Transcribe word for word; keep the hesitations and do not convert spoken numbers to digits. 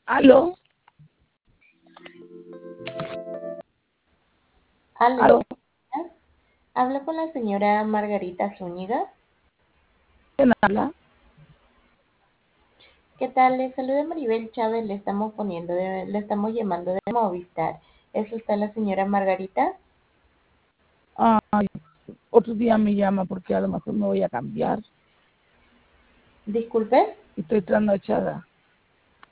¿Aló? Aló, ¿Aló? hablo con la señora Margarita Zúñiga. ¿Quién habla? ¿Qué tal? Le saluda Maribel Chávez, le estamos poniendo de- le estamos llamando de Movistar. ¿Es usted la señora Margarita? Ay, otro día me llama porque a lo mejor me voy a cambiar Disculpe. y estoy trasnochada.